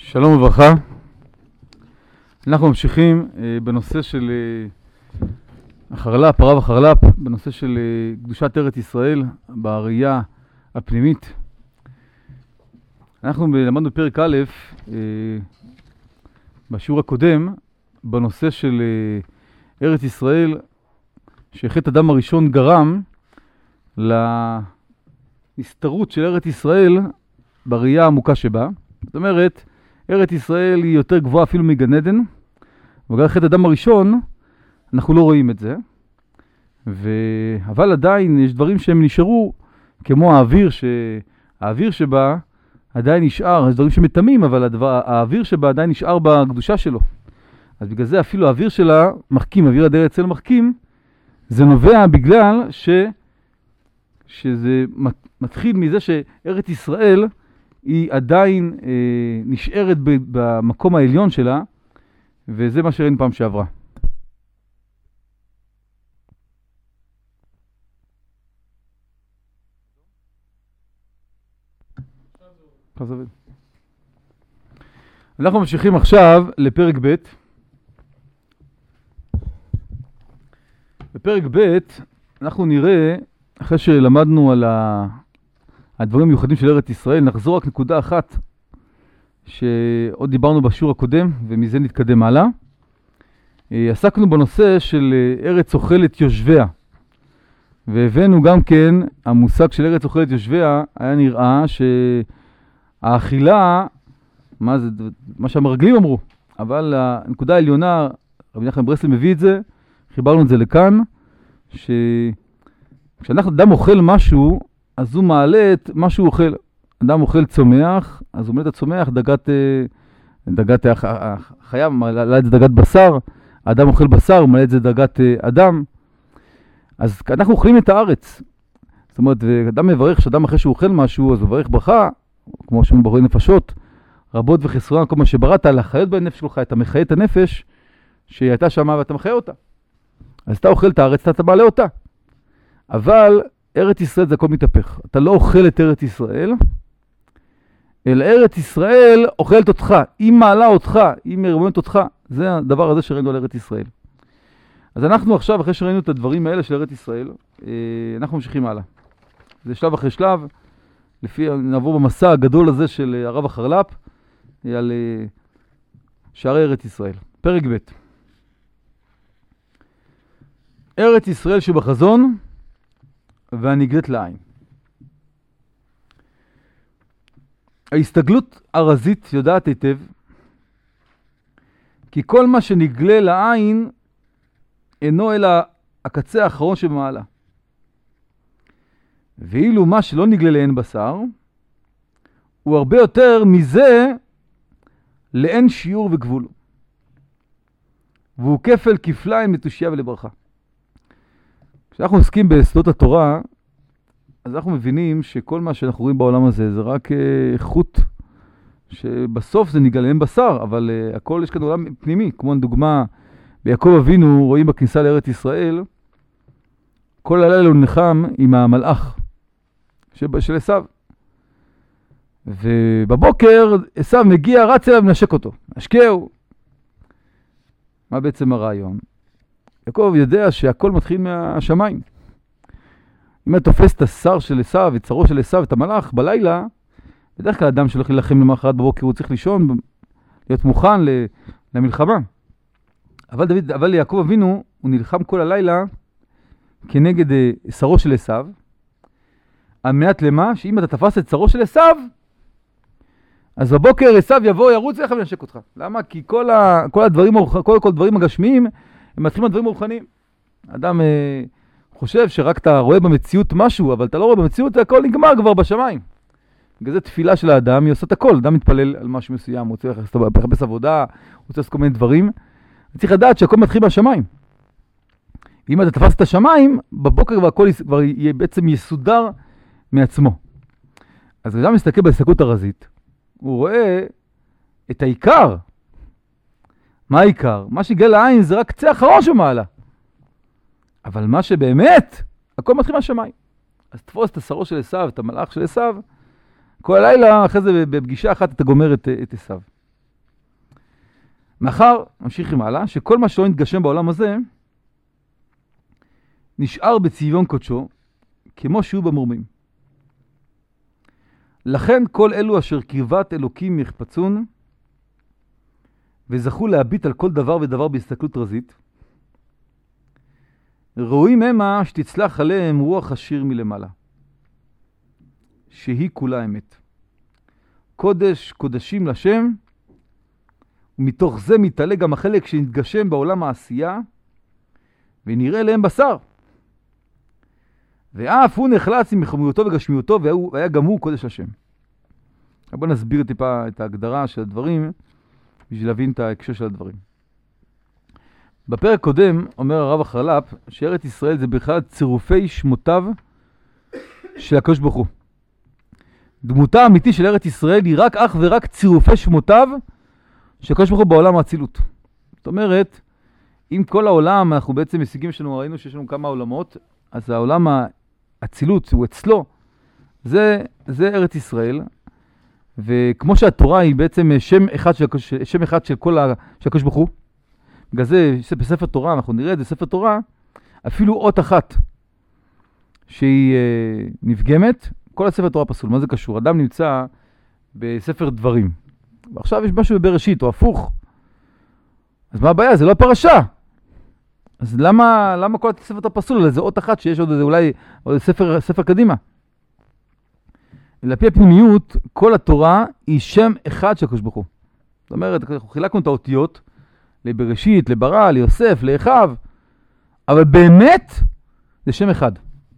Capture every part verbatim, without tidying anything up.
שלום וברכה. אנחנו ממשיכים אה, בנושא של אה, החרל"פ, הרב החרל"פ, בנושא של אה, קדושת ארץ ישראל בראייה הפנימית. אנחנו למדנו פרק א' אה, בשיעור הקודם בנושא של אה, ארץ ישראל, שחטא אדם הראשון גרם להסתרות של ארץ ישראל בראייה העמוקה שבה. זאת אומרת, ארץ ישראל היא יותר גבוהה אפילו מגן עדן, ובגלל חטא אדם הראשון אנחנו לא רואים את זה. ו... אבל עדיין יש דברים שהם נשארו, כמו האוויר, שהאוויר שבה עדיין נשאר, יש דברים שמתמים, אבל הדבר... האוויר שבה עדיין נשאר בקדושה שלו. אז בגלל זה אפילו האוויר שלה מחכים, אוויר ארץ ישראל מחכים, זה נובע בגלל ש... שזה מתחיל מזה שארץ ישראל היא עדיין אה, נשארת במקום העליון שלה, וזה מה שראינו פעם שעברה. אנחנו ממשיכים עכשיו לפרק ב'. בפרק ב' אנחנו נראה, אחרי שלמדנו על ה... הדברים המיוחדים של ארץ ישראל, נחזור רק נקודה אחת שעוד דיברנו בשיעור הקודם, ומזה נתקדם הלאה. עסקנו בנושא של ארץ אוכלת יושביה, והבאנו גם כן, המושג של ארץ אוכלת יושביה, היה נראה שהאכילה, מה, זה, מה שהמרגלים אמרו, אבל הנקודה העליונה, רבי נחמן מברסלב מביא את זה, חיברנו את זה לכאן, שכשאנחנו אדם אוכל משהו, אז הוא מעלה את מה שהוא אוכל. אדם אוכל צומח, אז הוא מעלה את הצומח, דגת, דגת החייב, מעלה את זה דגת בשר, האדם אוכל בשר, הוא מעלה את זה דגת אדם. אז אנחנו אוכלים את הארץ. זאת אומרת, אדם מברך, שאדם אחרי שהוא אוכל משהו, אז הוא מברך ברכה, כמו שאומרים בורא נפשות, רבות וחסרונה, כל מה שבראת, לחיות בנפש שלך, אתה מחיה את הנפש, שהיא הייתה שמה ואתה מחיה אותה. אז אתה אוכל את הארץ, אתה מעלה אותה. אבל ארץ ישראל זה הכל מתהפך. אתה לא אוכל את ארץ ישראל, אלא ארץ ישראל אוכלת אותך. היא מעלה אותך, היא מרוממת אותך. זה הדבר הזה שראינו על ארץ ישראל. אז אנחנו עכשיו, אחרי שראינו את הדברים האלה של ארץ ישראל, אנחנו ממשיכים הלאה. זה שלב אחרי שלב, לפי, נעבור במסע הגדול הזה של הרב החרל"פ, על שערי ארץ ישראל. פרק ב'. ארץ ישראל שבחזון, והנגלית לעין. ההסתגלות הרזית יודעת היטב, כי כל מה שנגלה לעין אינו אלא הקצה האחרון שבמעלה. ואילו מה שלא נגלה לעין בשר, הוא הרבה יותר מזה לאין שיעור וגבול. והוא כפל כפליים לתושייה ולברכה. כשאנחנו עוסקים בסודות התורה, אז אנחנו מבינים שכל מה שאנחנו רואים בעולם הזה זה רק uh, חוט, שבסוף זה נגלם בשר, אבל uh, הכל יש כאן עולם פנימי. כמו דוגמה, ביעקב אבינו רואים בכניסה לארץ ישראל, כל הלילה הוא נחם עם המלאך של עשיו. ובבוקר עשיו מגיע, רץ אליו ונשק אותו. נשקהו. מה בעצם הרעיון? יעקב יודע שהכל מתחיל מהשמיים. אם אתה תופס את השר של עשיו, את שרו של עשיו, את המלאך בלילה, בדרך כלל אדם שהולך להילחם למחרת בבוקר, הוא צריך לישון, להיות מוכן למלחמה. אבל דוד, אבל יעקב אבינו, הוא נלחם כל הלילה כנגד שרו של עשיו, על מנת למה? שאם אתה תפס את שרו של עשיו, אז בבוקר עשיו יבוא, ירוץ לך ונשק אותך. למה? כי כל, ה, כל הדברים, כל, כל הדברים הגשמיים, הם מתחילים מהדברים רוחניים. אדם אה, חושב שרק אתה רואה במציאות משהו, אבל אתה לא רואה במציאות, הכל נגמר כבר בשמיים. בגלל זה תפילה של האדם, היא עושה את הכל. אדם מתפלל על משהו מסוים, הוא רוצה לחפש עבודה, הוא רוצה לעשות כל מיני דברים. צריך לדעת שהכל מתחיל מהשמיים. אם אתה תפס את השמיים, בבוקר והכל כבר יהיה בעצם יסודר מעצמו. אז אדם מסתכל בהסתכלות הרזית, הוא רואה את העיקר. מה העיקר? מה שיגלה לעין זה רק קצה האחרון שמעלה. אבל מה שבאמת, הכל מתחיל מהשמיים. אז תפוס את השרו של עשיו, את המלאך של עשיו, כל הלילה, אחרי זה בפגישה אחת אתה גומר את, את עשיו. מאחר, ממשיכים הלאה, שכל מה שלא נתגשם בעולם הזה, נשאר בצביון קודשו, כמו שהוא במורמים. לכן כל אלו אשר קרבת אלוקים יחפצון, וזכו להביט על כל דבר ודבר בהסתכלות רזית, רואים המה שתצלח עליהם רוח השיר מלמעלה, שהיא כולה אמת. קודש קודשים לשם, ומתוך זה מתעלה גם החלק שנתגשם בעולם העשייה, ונראה להם בשר. ואף הוא נחלץ עם חומריותו וגשמיותו, והיה גם הוא קודש השם. בואו נסביר טיפה את ההגדרה של הדברים, בשביל להבין את ההקשר של הדברים. בפרק קודם אומר הרב החרל"פ, שארץ ישראל זה בכלל צירופי שמותיו של הקדוש ברוך הוא. דמותה האמיתית של ארץ ישראל היא רק אך ורק צירופי שמותיו של הקדוש ברוך הוא בעולם האצילות. זאת אומרת, אם כל העולם, אנחנו בעצם משיגים שלנו, ראינו שיש לנו כמה עולמות, אז העולם האצילות הוא אצלו, זה, זה ארץ ישראל. וכמו שהתורה היא בעצם שם אחד של, שם אחד של כל הקדוש ברוך הוא, בגלל זה בספר תורה, אנחנו נראה את זה, ספר תורה, אפילו אות אחת שהיא אה, נפגמת, כל הספר תורה פסול. מה זה קשור? אדם נמצא בספר דברים, ועכשיו יש משהו בבראשית, או הפוך. אז מה הבעיה? זה לא הפרשה. אז למה, למה כל הספר תורה פסול? זה אות אחת שיש עוד איזה, אולי עוד ספר, ספר קדימה. לפי הפנימיות, כל התורה היא שם אחד של הקדוש ברוך הוא. זאת אומרת, אנחנו חילקנו את האותיות, לבראשית, לברא, ליוסף, לאחיו, אבל באמת זה שם אחד.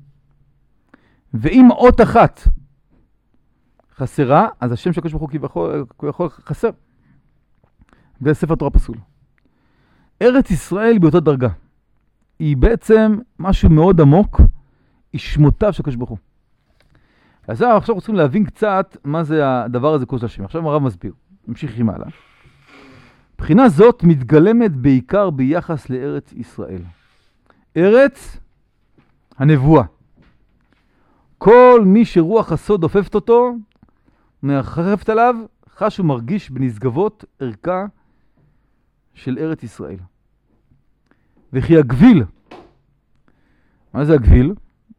ואם אות אחת חסרה, אז השם של הקדוש ברוך הוא כביכול יכול חסר. זה ספר תורה פסול. ארץ ישראל באותה דרגה. היא בעצם משהו מאוד עמוק, היא שמותיו של הקדוש ברוך הוא. אז עכשיו אנחנו צריכים להבין קצת מה זה הדבר הזה קודש השם. עכשיו הרב מסביר. נמשיכים הלאה. מבחינה זאת מתגלמת בעיקר ביחס לארץ ישראל. ארץ הנבואה. כל מי שרוח הסוד אופפת אותו, מרחפת עליו, חש ומרגיש בנשגבות ערכה של ארץ ישראל. וכי הגביל, מה זה הגביל?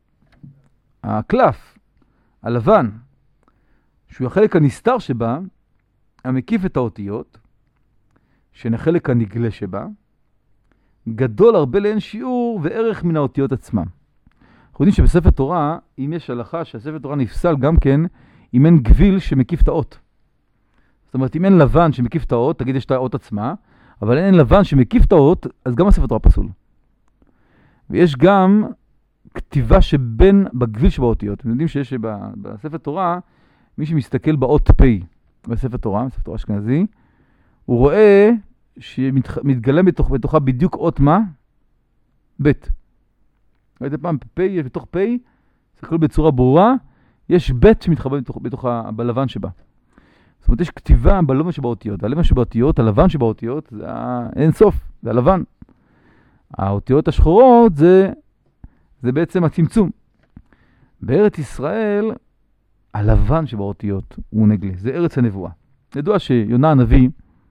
הקלף, הלבן, שהוא החלק הנסתר שבה, המקיף את האותיות, שנחלק הנגלה שבה, גדול הרבה לאין שיעור וערך מן האותיות עצמם. אנחנו יודעים שבספר תורה, אם יש הלכה שהספר תורה נפסל גם כן, אם אין גביל שמקיף את האות. זאת אומרת, אם אין לבן שמקיף את האות, תגיד יש את האות עצמה, אבל אין לבן שמקיף את האות, אז גם הספר תורה פסול. ויש גם כתיבה שבין בגביל שבאותיות. אתם יודעים שיש בספר תורה, מי שמסתכל באות פי, בספר תורה, בספר תורה אשכנזי, הוא רואה שמתגלם בתוך, בתוכה בדיוק אות מה? בית. ראיתם פעם, פי, בתוך פי, תסתכלו בצורה ברורה, יש בית שמתחבא בתוך, בתוך בלבן שבה. זאת אומרת, יש כתיבה בלבן שבאותיות. הלבן שבאותיות, הלבן שבאותיות, זה אין סוף, זה הלבן. האותיות השחורות זה, זה בעצם הצמצום. בארץ ישראל, הלבן שבאותיות הוא נגלה. זה ארץ הנבואה. ידוע שיונה הנביא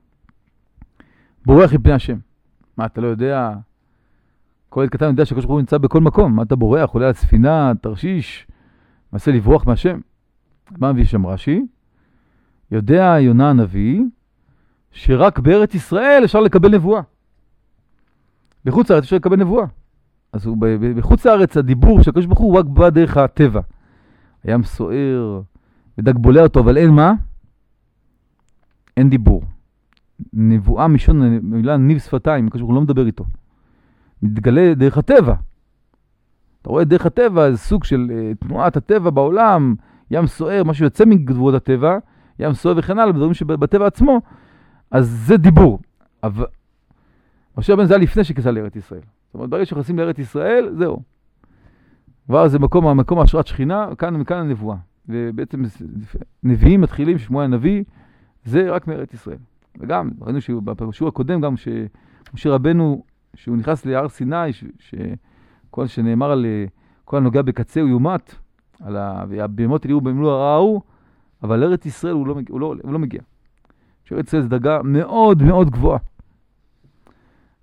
בורח מפני השם. מה, אתה לא יודע? כל ילד קטן יודע שהקדוש ברוך הוא נמצא בכל מקום. מה אתה בורח? עולה על ספינה, תרשיש, מנסה לברוח מהשם. מה מביא שם רש"י? יודע יונה הנביא שרק בארץ ישראל אפשר לקבל נבואה. בחוץ לארץ אפשר לקבל נבואה. אז הוא, בחוץ לארץ הדיבור של הקדוש ברוך הוא רק בא דרך הטבע. הים סוער, ודג בולע אותו, אבל אין מה? אין דיבור. נבואה משון, מילה ניב שפתיים, הקדוש ברוך הוא לא מדבר איתו. מתגלה דרך הטבע. אתה רואה דרך הטבע, זה סוג של uh, תנועת הטבע בעולם, ים סוער, משהו יוצא מגבולות הטבע, ים סוער וכן הלאה, בדברים שבטבע עצמו, אז זה דיבור. אבל משה רבנו זה היה לפני שכניסה לארץ ישראל. זאת אומרת, ברגע שנכנסים לארץ ישראל, זהו. כבר זה מקום, המקום השראת שכינה, כאן מכאן הנבואה. ובעצם נביאים מתחילים, שמואל הנביא, זה רק מארץ ישראל. וגם, ראינו שבשיעור הקודם, גם שמשה רבנו, שהוא נכנס להר סיני, שכל שנאמר על כל הנוגע בקצה הוא יומת, על הבהמות אליהו במלוא הרעה ההוא, אבל לארץ ישראל הוא לא, הוא לא, הוא לא מגיע. שארץ ישראל זה דרגה מאוד מאוד גבוהה.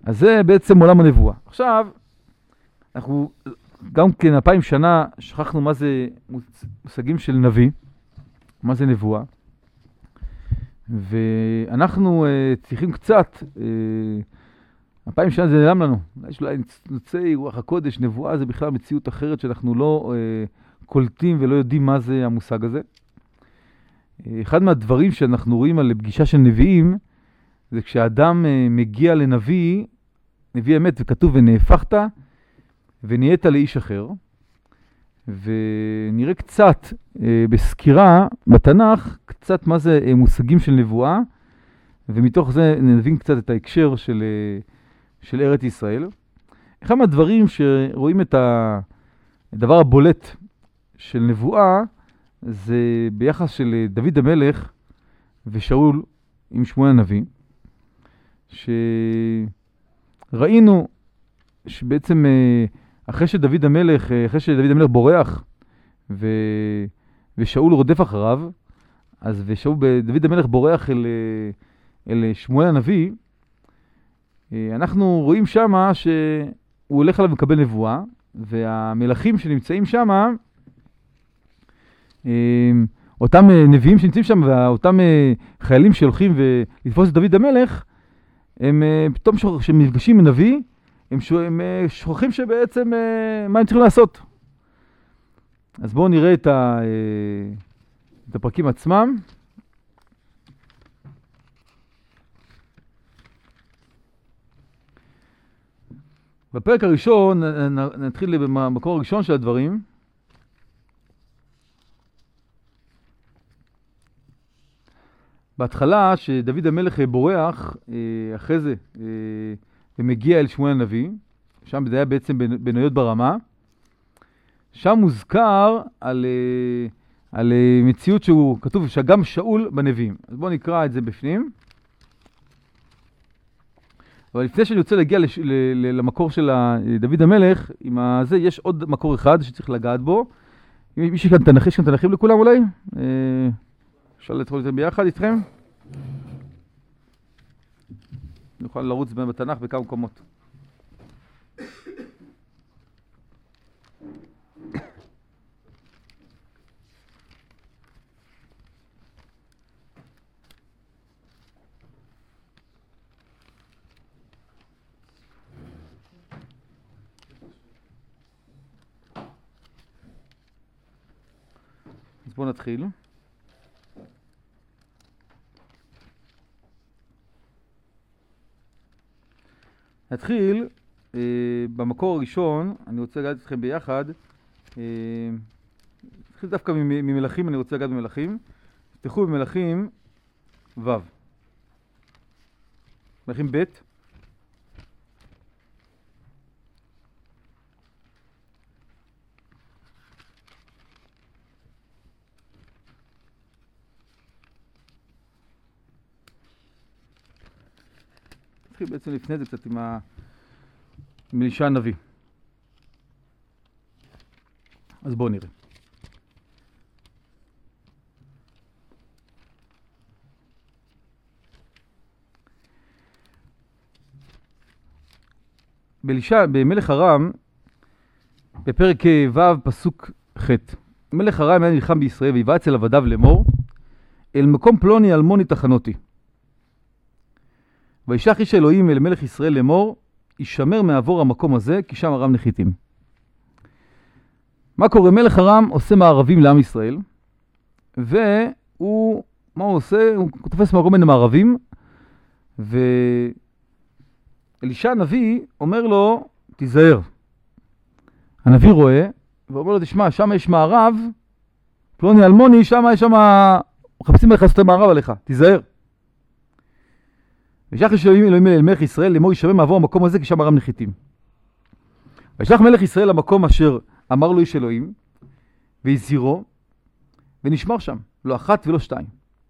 אז זה בעצם עולם הנבואה. עכשיו, אנחנו גם כן אלפיים שנה שכחנו מה זה מושגים של נביא, מה זה נבואה, ואנחנו uh, צריכים קצת, אלפיים uh, שנה זה נעלם לנו, יש אולי נוצאי רוח הקודש, נבואה זה בכלל מציאות אחרת שאנחנו לא uh, קולטים ולא יודעים מה זה המושג הזה. Uh, אחד מהדברים שאנחנו רואים על פגישה של נביאים, זה כשאדם uh, מגיע לנביא, נביא אמת וכתוב ונהפכת ונהיית לאיש אחר, ונראה קצת אה, בסקירה בתנ"ך, קצת מה זה אה, מושגים של נבואה, ומתוך זה נבין קצת את ההקשר של, אה, של ארץ ישראל. אחד מהדברים שרואים את הדבר הבולט של נבואה, זה ביחס של דוד המלך ושאול עם שמואל הנביא, שראינו שבעצם אה, אחרי שדוד המלך, אחרי שדוד המלך בורח ו... ושאול רודף אחריו, אז ושאול, דוד המלך בורח אל, אל שמואל הנביא, אנחנו רואים שמה שהוא הולך עליו ומקבל נבואה, והמלכים שנמצאים שמה, אותם נביאים שנמצאים שם, ואותם חיילים שהולכים ולתפוס את דוד המלך, הם פתאום כשמפגשים עם נביא, הם, הם שוכחים שבעצם מה הם צריכים לעשות. אז בואו נראה את, ה, את הפרקים עצמם. בפרק הראשון, נתחיל במקור הראשון של הדברים. בהתחלה, שדוד המלך בורח, אחרי זה, ומגיע אל שמואל הנביא, שם זה היה בעצם בניות ברמה, שם מוזכר על, על מציאות שהוא כתוב שגם שאול בנביאים. אז בואו נקרא את זה בפנים. אבל לפני שאני רוצה להגיע לש, ל, ל, למקור של דוד המלך, עם הזה יש עוד מקור אחד שצריך לגעת בו. מי שכאן תנכי, יש כאן תנכים לכולם אולי? אפשר לדחול את זה ביחד איתכם? נוכל לרוץ בתנ"ך בכמה מקומות. אז בואו נתחיל. נתחיל אה, במקור הראשון, אני רוצה לגעת אתכם ביחד, אה, נתחיל דווקא ממלכים, אני רוצה לגעת במלכים. תפתחו במלכים ו', מלכים ב', נתחיל בעצם לפני זה קצת עם ה... עם אלישע הנביא. אז בואו נראה. באלישע, במלך ארם, בפרק ו' פסוק ח', מלך ארם היה נלחם בישראל ויבעץ אל עבדיו לאמור, אל מקום פלוני אלמוני תחנותי. וישלח איש אלוהים אל מלך ישראל לאמור, ישמר מעבור המקום הזה, כי שם ארם נחיתים. מה קורה? מלך ארם עושה מערבים לעם ישראל, והוא, מה הוא עושה? הוא תופס מקום בין המערבים, ואלישע הנביא אומר לו, תיזהר. הנביא רואה, ואומר לו, תשמע, שם יש מערב, פלוני אלמוני, שם יש שם, מחפשים לך לעשות המערב עליך, תיזהר. וישלח איש אלוהים אל מלך ישראל לאמור, ישמר מעבור המקום הזה, כי שם ארם נחיתים. וישלח מלך ישראל למקום אשר אמר לו איש אלוהים, והזהירו, ונשמר שם, לא אחת ולא שתיים.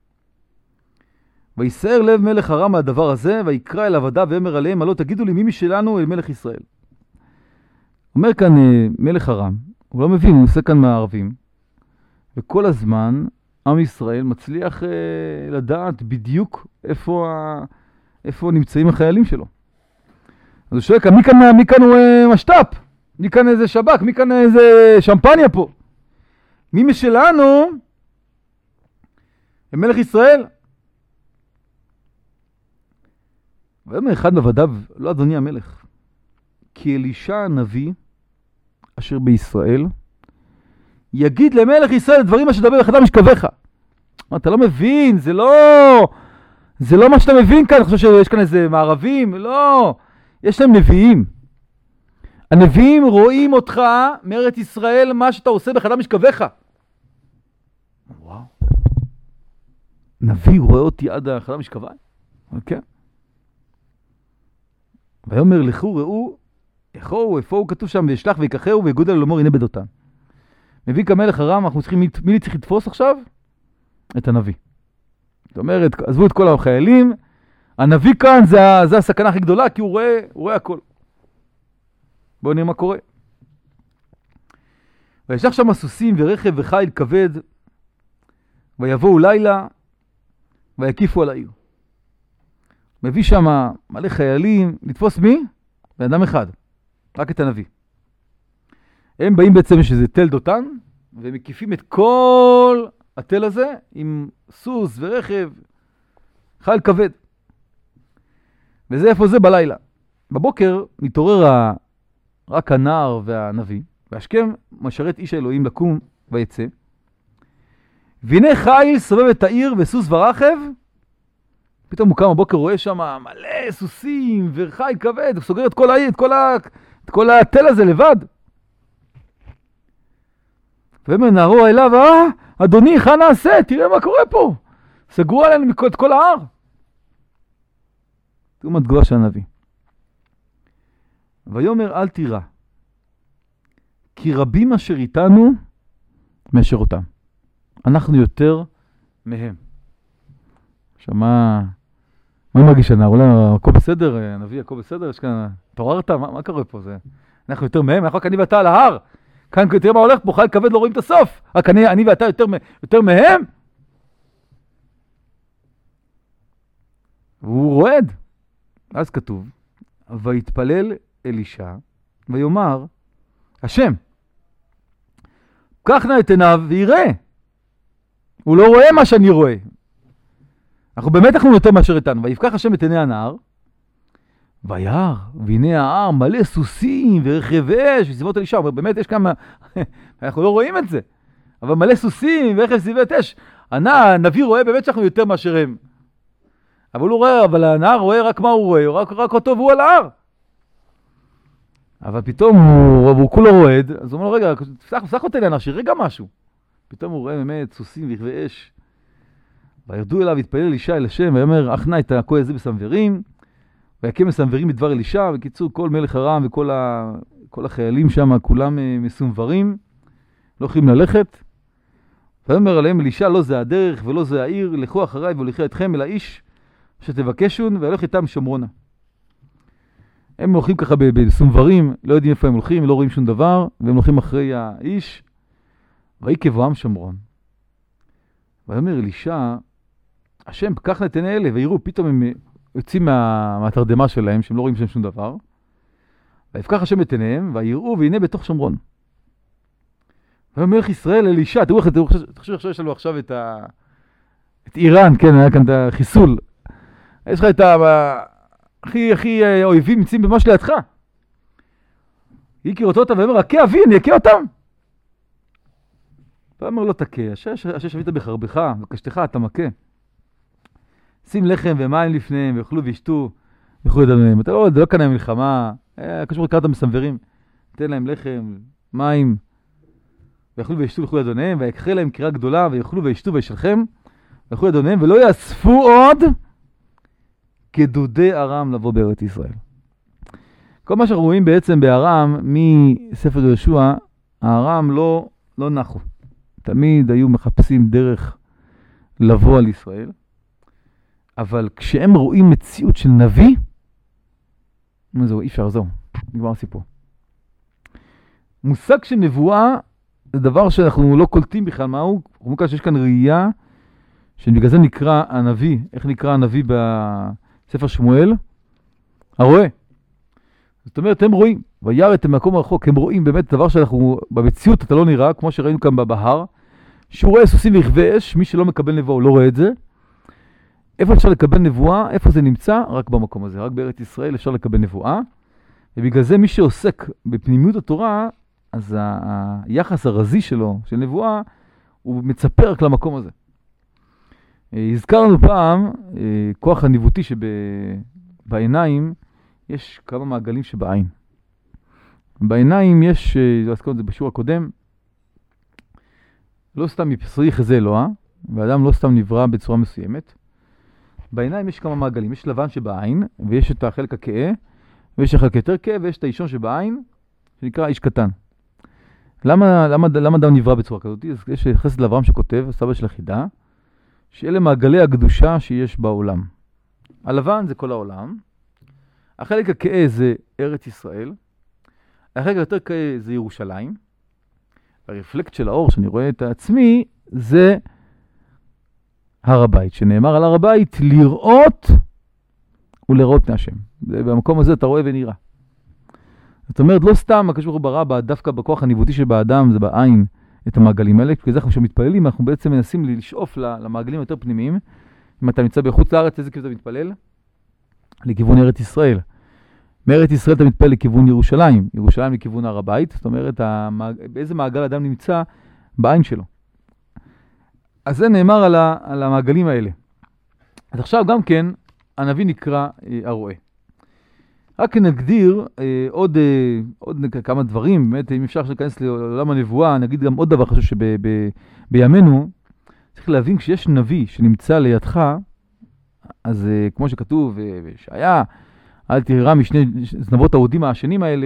ויסער לב מלך ארם מהדבר הזה, ויקרא אל עבדיו ואמר עליהם, הלא תגידו לי מי משלנו אל מלך ישראל. אומר כאן מלך ארם, הוא לא מבין, הוא עושה כאן מהערבים, וכל הזמן עם ישראל מצליח לדעת בדיוק איפה ה... איפה נמצאים החיילים שלו. אז הוא שואל, מי כאן, מי כאן הוא משטאפ? מי כאן איזה שבק? מי כאן איזה שמפניה פה? מי משלנו? הם מלך ישראל. ואומר אחד מעבדיו, לא אדוני המלך, כי אלישע הנביא, אשר בישראל, יגיד למלך ישראל דברים אשר דבר בחדר משכבך. אתה לא מבין, זה לא, זה לא מה שאתה מבין כאן. אני חושב שיש כאן איזה מערבים, לא, יש להם נביאים. הנביאים רואים אותך מארץ ישראל, מה שאתה עושה בחדר משכבך. וואו. נביא רואה אותי עד החדר משכבי? אוקיי. ויאמר לכו ראו, איכו, איפה הוא כתוב שם, וישלח ויקחהו ויגודל לאמור הנה בדותן. מביא כמלך ארם, אנחנו צריכים, מי צריך לתפוס עכשיו? את הנביא. זאת אומרת, עזבו את כל החיילים, הנביא כאן זה, זה הסכנה הכי גדולה, כי הוא רואה, הוא רואה הכל. בואו נראה מה קורה. וישלח שם סוסים ורכב וחיל כבד, ויבואו לילה, ויקיפו על העיר. מביא שם מלא חיילים, לתפוס מי? באדם אחד, רק את הנביא. הם באים בעצם, יש איזה תל דותן, והם מקיפים את כל התל הזה עם סוס ורכב, חיל כבד. וזה איפה זה בלילה. בבוקר מתעורר ה... רק הנער והנביא, והשכם משרת איש האלוהים לקום ויצא. והנה חיל סובב את העיר וסוס ורכב, פתאום הוא קם בבוקר, רואה שם מלא סוסים וחיל כבד, הוא סוגר את כל העיר, את כל, ה... את כל התל הזה לבד. ואומר נערו אליו, אה, אדוני, איך נעשה? תראה מה קורה פה. סגרו עלינו את כל ההר. תראו מה תגובה של הנביא. ויאמר אל תירא, כי רבים אשר איתנו מאשר אותם. אנחנו יותר מהם. עכשיו מה, מה מרגיש הנער? אולי הכל בסדר? הנביא, הכל בסדר? יש כאן, תעוררת? מה, מה קורה פה? זה? אנחנו יותר מהם? אנחנו רק אני ואתה על ההר. כאן תראה מה הולך פה, חיל כבד לא רואים את הסוף. רק אני, אני ואתה יותר, יותר מהם? והוא רועד. אז כתוב, ויתפלל אלישע, ויאמר, השם, קח נא את עיניו ויראה. הוא לא רואה מה שאני רואה. אנחנו באמת אנחנו יותר מאשר איתנו. ויפקח השם את עיני הנער, וירא, והנה ההר מלא סוסים ורכב אש וסביבות אלישע. הוא אומר, באמת יש כמה, אנחנו לא רואים את זה, אבל מלא סוסים ורכב סביבות אש. הנביא רואה באמת שאנחנו יותר מאשר הם. אבל הוא רואה, אבל הנער רואה רק מה הוא רואה, רק, רק אותו והוא על ההר. אבל פתאום הוא, הוא כולו רועד, אז הוא אומר לו, רגע, פסח, פסח אותי לנער, שירגע משהו. פתאום הוא רואה באמת סוסים ורכבי אש. וירדו אליו, התפלל אלישע אל השם, ויאמר, אך נא את הכהן הזה בסנוורים, ויקם מסנוורים בדבר אלישע. בקיצור, כל מלך ארם וכל ה, כל החיילים שם, כולם מסונברים, לא יכולים ללכת. ויאמר עליהם אלישע, לא זה הדרך ולא זה העיר, לכו אחריי והוליכי אתכם אל האיש, שתבקשון, והלך איתם שומרונה. הם הולכים ככה בסונברים, לא יודעים איפה הם הולכים, לא רואים שום דבר, והם הולכים אחרי האיש, ויקב עם שומרון. ויאמר אלישע, השם, קח נא את עיני אלה, ויראו, פתאום הם יוצאים מה, מהתרדמה שלהם, שהם לא רואים שם שום דבר. ויפקח השם את עיניהם, ויראו, והנה בתוך שומרון. ויאמר מלך ישראל, אלישע, תראו, תחשבו עכשיו, יש לנו עכשיו את, ה... את איראן, כן, היה כאן את החיסול. יש לך את ה... הכי, הכי אויבים מצאים ממש לידך. יקיר אותו אותה ואומר, הכה אבי, אני אכה אותם. ואומר לו, תכה, אשר שבית בחרבך, וקשתך אתה מכה. שים לחם ומים לפניהם, ויאכלו וישתו, ויאכלו ידמיהם. אתה לא, זה לא כאן המלחמה, קשור לקראת המסנוורים. תן להם לחם, מים, ויאכלו וישתו, ויאכלו ידמיהם, ויקחה להם קריאה גדולה, ויאכלו וישתו וישלחם, ויאכלו ידמיהם, ולא יאספו עוד כדודי ארם לבוא בארץ ישראל. כל מה שאנחנו רואים בעצם בארם, מספר יהושע, הארם לא, לא נחו. תמיד היו מחפשים דרך לבוא על ישראל. אבל כשהם רואים מציאות של נביא, זהו, אי אפשר, זהו, נגמר הסיפור. מושג של נבואה, זה דבר שאנחנו לא קולטים בכלל מהו. אנחנו אומרים כאן שיש כאן ראייה, שבגלל זה נקרא הנביא. איך נקרא הנביא בספר שמואל? הרואה. זאת אומרת, הם רואים, וירא את המקום הרחוק, הם רואים באמת דבר שאנחנו, במציאות אתה לא נראה, כמו שראינו כאן בבהר, שהוא רואה סוסים ורכבי אש, מי שלא מקבל נבואה הוא לא רואה את זה. איפה אפשר לקבל נבואה? איפה זה נמצא? רק במקום הזה, רק בארץ ישראל אפשר לקבל נבואה. ובגלל זה מי שעוסק בפנימיות התורה, אז היחס הרזי שלו, של נבואה, הוא מצפה רק למקום הזה. הזכרנו פעם, כוח הניווטי שבעיניים, יש כמה מעגלים שבעין. בעיניים יש, הזכרנו את זה בשיעור הקודם, לא סתם צריך זה אלוה, ואדם לא סתם נברא בצורה מסוימת. בעיניים יש כמה מעגלים, יש לבן שבעין, ויש את החלק הכהה, ויש החלק יותר כהה, ויש את האישון שבעין, שנקרא איש קטן. למה, למה, למה אדם נברא בצורה כזאת? יש חסד לאברהם שכותב, סבא של החידה, שאלה מעגלי הקדושה שיש בעולם. הלבן זה כל העולם, החלק הכהה זה ארץ ישראל, החלק יותר כהה זה ירושלים, הרפלקט של האור שאני רואה את עצמי זה הר הבית, שנאמר על הר הבית לראות ולראות פני השם. במקום הזה אתה רואה ונראה. זאת אומרת, לא סתם הקדוש ברוך הוא ברא דווקא בכוח הניווטי שבאדם, זה בעין, את המעגלים האלה, כי זה אנחנו שמתפללים, אנחנו בעצם מנסים לשאוף למעגלים יותר פנימיים. אם אתה נמצא בחוץ לארץ, איזה כיף אתה מתפלל? לכיוון ארץ ישראל. מארץ ישראל אתה מתפלל לכיוון ירושלים, ירושלים לכיוון הר הבית, זאת אומרת, המעג... באיזה מעגל אדם נמצא בעין שלו. אז זה נאמר על, ה... על המעגלים האלה. אז עכשיו גם כן, הנביא נקרא אה, הרואה. רק נגדיר אה, עוד, אה, עוד כמה דברים, באמת, אם אפשר להיכנס לעולם הנבואה, נגיד גם עוד דבר חשוב שבימינו, צריך להבין, כשיש נביא שנמצא לידך, אז אה, כמו שכתוב, אה, שהיה, אל תירא משני זנבות האודים העשנים האלה.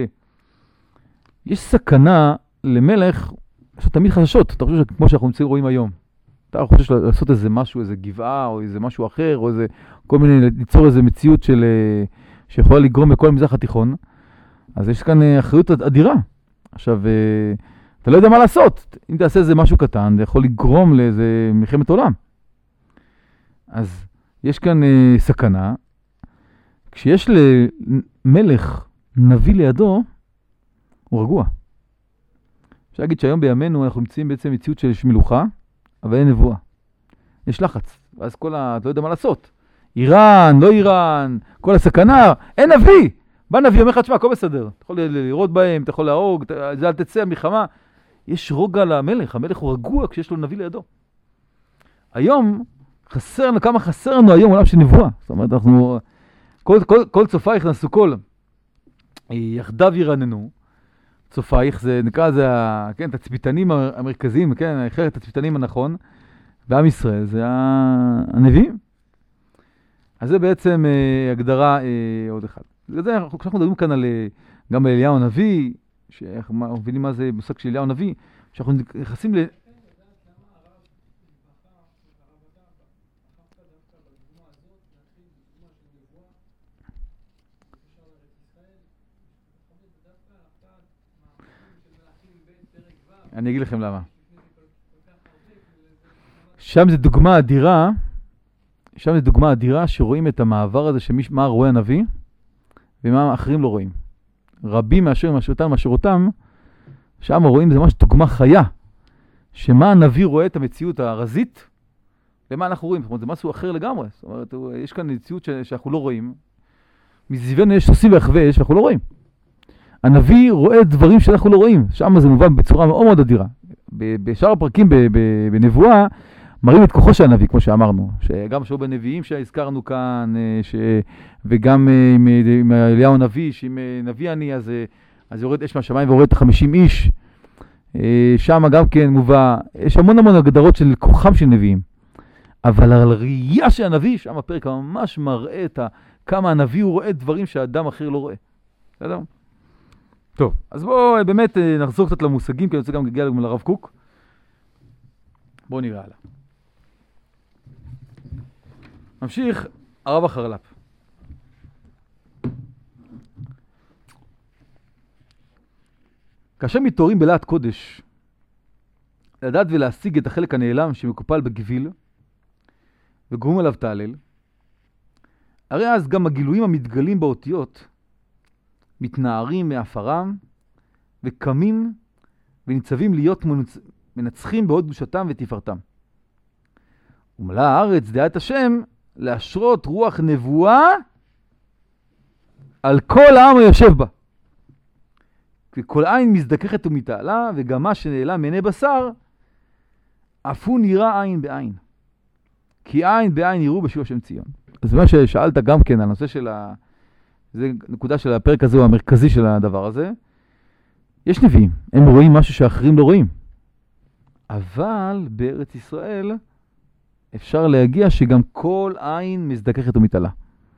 יש סכנה למלך, יש לו תמיד חששות, אתה חושב כמו שאנחנו רואים היום. אתה חושב לעשות איזה משהו, איזה גבעה, או איזה משהו אחר, או איזה, כל מיני, ליצור איזה מציאות של, שיכולה לגרום לכל המזרח התיכון. אז יש כאן אחריות אדירה. עכשיו, אתה לא יודע מה לעשות. אם תעשה איזה משהו קטן, זה יכול לגרום לאיזה מלחמת עולם. אז יש כאן סכנה. כשיש למלך נביא לידו, הוא רגוע. אפשר להגיד שהיום בימינו אנחנו נמצאים בעצם מציאות של מלוכה, אבל אין נבואה. יש לחץ. ואז כל ה... אתה לא יודע מה לעשות. איראן, לא איראן, כל הסכנה, אין נביא. בא נביא, אומר לך, תשמע, הכל בסדר. אתה יכול לראות בהם, אתה יכול להרוג, זה אל תצא המלחמה. יש רוגע למלך, המלך הוא רגוע כשיש לו נביא לידו. היום, חסר לנו, כמה חסר לנו היום עולם של נבואה. זאת אומרת, אנחנו... כל, כל, כל צופייך נסו כל, יחדיו ירננו, צופייך זה נקרא, זה, כן, התצפיתנים המרכזיים, כן, אחרת התצפיתנים הנכון, בעם ישראל זה הנביאים. אז זה בעצם אה, הגדרה אה, עוד אחד. זה, כשאנחנו מדברים כאן על, גם על אליהו הנביא, שאנחנו מבינים מה זה מושג של אליהו הנביא, שאנחנו נכנסים ל... אני אגיד לכם למה. שם זה דוגמה אדירה, שם זה דוגמה אדירה שרואים את המעבר הזה שמה רואה הנביא ומה האחרים לא רואים. רבים מאשר מאשר אותם, מאשר אותם, שם רואים זה ממש דוגמה חיה, שמה הנביא רואה את המציאות הרזית, למה אנחנו רואים. זאת אומרת, זה משהו אחר לגמרי. זאת אומרת, יש כאן מציאות ש- שאנחנו לא רואים. מסביבנו יש סוסים ויחבי אש ואנחנו לא רואים. הנביא רואה דברים שאנחנו לא רואים. שם זה מובן בצורה מאוד מאוד אדירה. בשאר הפרקים בנבואה, מראים את כוחו של הנביא, כמו שאמרנו. שגם שהוא בנביאים שהזכרנו כאן, ש... וגם עם, עם אליהו הנביא, שאם נביא אני, אז, אז יורד אש מהשמיים ויורד את חמישים איש. שם גם כן מובא, יש המון המון הגדרות של כוחם של נביאים. אבל הראייה של הנביא, שם הפרק ממש מראה את ה... כמה הנביא הוא רואה דברים שהאדם אחר לא רואה. בסדר? טוב, אז בואו באמת נחזור קצת למושגים, כי אני רוצה גם להגיע גם לרב קוק. בואו נראה הלאה. ממשיך הרב החרל"פ. כאשר מתעוררים בלהט קודש, לדעת ולהשיג את החלק הנעלם שמקופל בגביל, וגורמים עליו תעלל, הרי אז גם הגילויים המתגלים באותיות, מתנערים מאפרם, וקמים וניצבים להיות מנצחים בעוד קדושתם ותפארתם. ומלאה הארץ דעת השם להשרות רוח נבואה על כל העם היושב בה. וכל עין מזדככת ומתעלה, וגם מה שנעלם מעיני בשר, אף הוא נראה עין בעין. כי עין בעין יראו בשוב השם ציון. אז מה ששאלת גם כן, הנושא של ה... זה נקודה של הפרק הזה, הוא המרכזי של הדבר הזה. יש נביאים, הם רואים משהו שאחרים לא רואים. אבל בארץ ישראל אפשר להגיע שגם כל עין מזדככת ומתעלה.